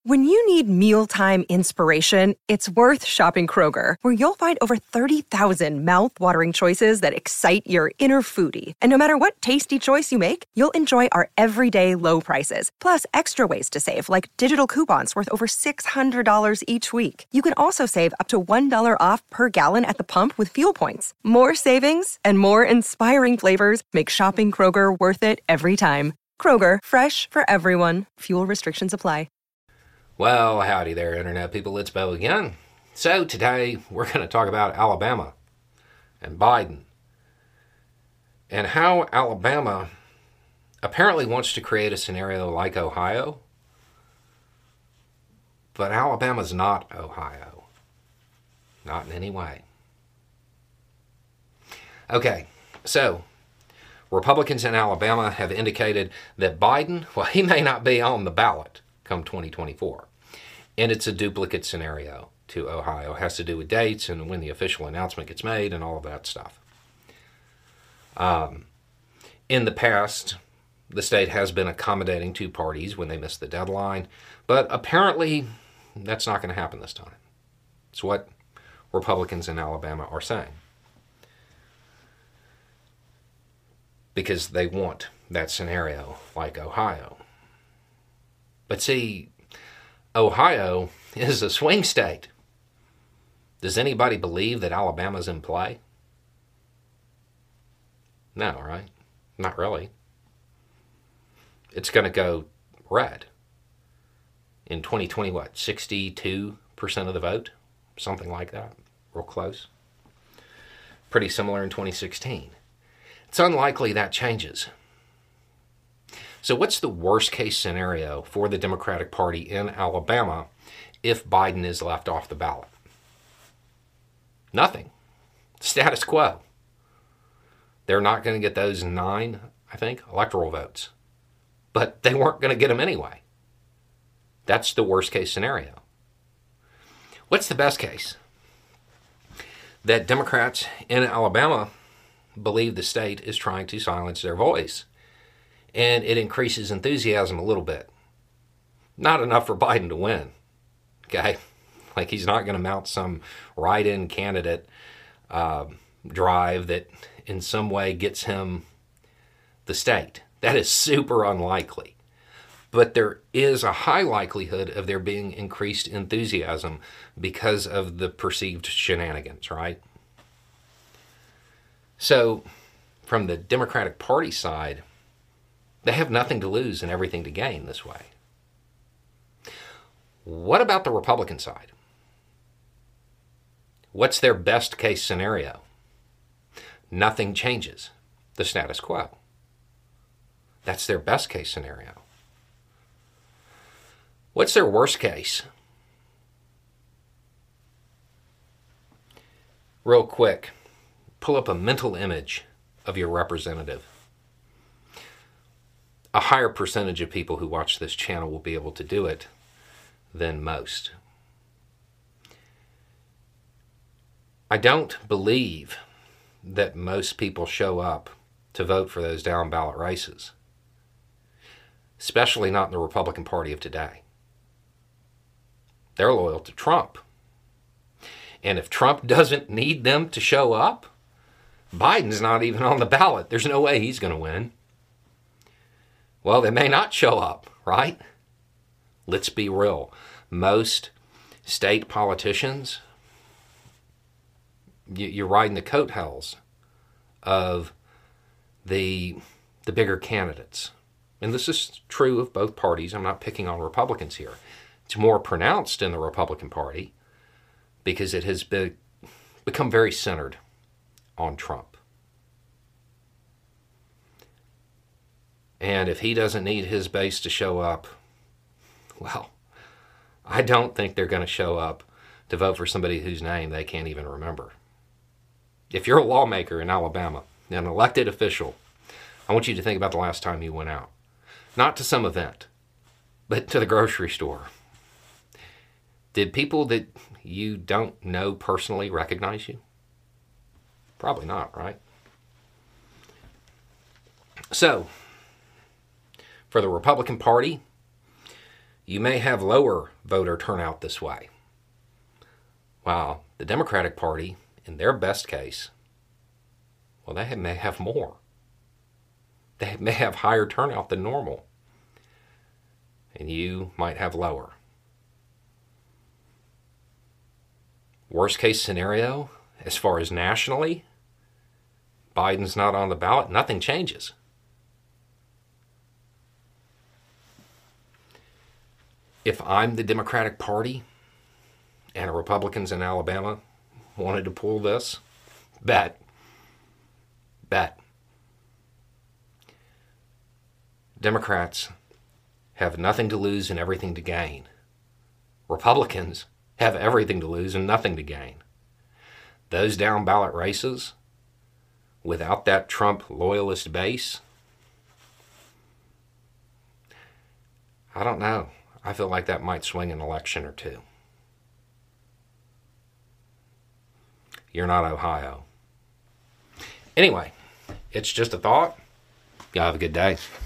When you need mealtime inspiration, it's worth shopping Kroger, where you'll find over 30,000 mouth-watering choices that excite your inner foodie. And no matter what tasty choice you make, you'll enjoy our everyday low prices, plus extra ways to save, like digital coupons worth over $600 each week. You can also save up to $1 off per gallon at the pump with fuel points. More savings and more inspiring flavors make shopping Kroger worth it every time. Kroger, fresh for everyone. Fuel restrictions apply. Well, howdy there, Internet people. It's Beau again. So today we're going to talk about Alabama and Biden and how Alabama apparently wants to create a scenario like Ohio, but Alabama's not Ohio. Not in any way. Okay, so Republicans in Alabama have indicated that Biden, well, he may not be on the ballot come 2024. And it's a duplicate scenario to Ohio. It has to do with dates and when the official announcement gets made and all of that stuff. In the past, the state has been accommodating two parties when they miss the deadline, but apparently that's not going to happen this time. It's what Republicans in Alabama are saying. Because they want that scenario like Ohio. But see, Ohio is a swing state. Does anybody believe that Alabama's in play? No, right? Not really. It's going to go red. In 2020, what, 62% of the vote? Something like that. Real close. Pretty similar in 2016. It's unlikely that changes. So what's the worst case scenario for the Democratic Party in Alabama if Biden is left off the ballot? Nothing. Status quo. They're not going to get those 9, I think, electoral votes. But they weren't going to get them anyway. That's the worst case scenario. What's the best case? That Democrats in Alabama believe the state is trying to silence their voice. And it increases enthusiasm a little bit. Not enough for Biden to win, okay? Like he's not going to mount some write-in candidate drive that in some way gets him the state. That is super unlikely. But there is a high likelihood of there being increased enthusiasm because of the perceived shenanigans, right? So, from the Democratic Party side, they have nothing to lose and everything to gain this way. What about the Republican side? What's their best case scenario? Nothing changes. The status quo. That's their best case scenario. What's their worst case? Real quick, pull up a mental image of your representative. A higher percentage of people who watch this channel will be able to do it than most. I don't believe that most people show up to vote for those down ballot races, especially not in the Republican Party of today. They're loyal to Trump. And if Trump doesn't need them to show up, Biden's not even on the ballot. There's no way he's going to win. Well, they may not show up, right? Let's be real. Most state politicians, you're riding the coattails of the bigger candidates. And this is true of both parties. I'm not picking on Republicans here. It's more pronounced in the Republican Party because it has become very centered on Trump. And if he doesn't need his base to show up, well, I don't think they're going to show up to vote for somebody whose name they can't even remember. If you're a lawmaker in Alabama, an elected official, I want you to think about the last time you went out. Not to some event, but to the grocery store. Did people that you don't know personally recognize you? Probably not, right? So, for the Republican Party, you may have lower voter turnout this way. While the Democratic Party, in their best case, well, they may have more. They may have higher turnout than normal. And you might have lower. Worst case scenario, as far as nationally, Biden's not on the ballot, nothing changes. If I'm the Democratic Party and Republicans in Alabama wanted to pull this, bet. Democrats have nothing to lose and everything to gain. Republicans have everything to lose and nothing to gain. Those down ballot races, without that Trump loyalist base, I don't know. I feel like that might swing an election or two. You're not Ohio. Anyway, it's just a thought. Y'all have a good day.